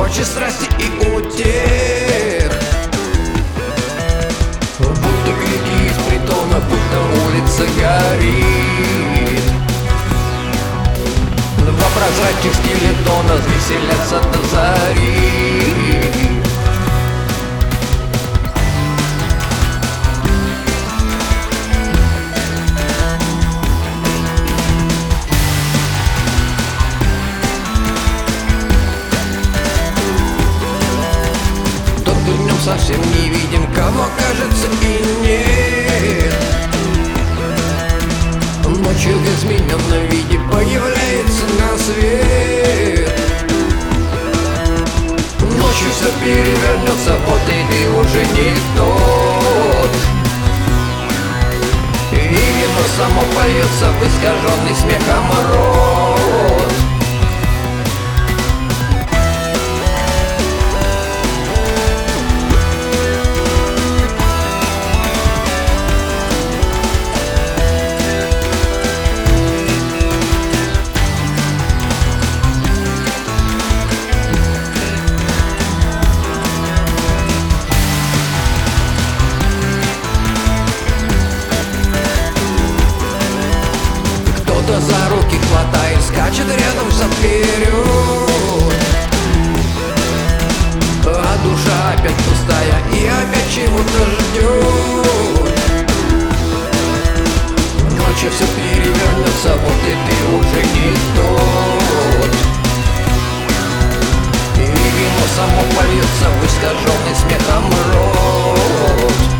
ночи страсти и утех. Будто крики из притона, будто улица горит. Воображать их скелетона веселятся до зари. Тот, кто днем совсем не видим, кому кажется и нет. Ночью в измененном виде появляется на свет. Ночью все перевернется, вот и ты уже не тот. И вино само польется в искаженный смехом рот. Кто-то за руки хватает, скачет рядом вперед, а душа опять пустая и опять чего-то ждет. Ночью все перевернется, вот и ты уже не тот. И вино само польется в искаженный смехом рот.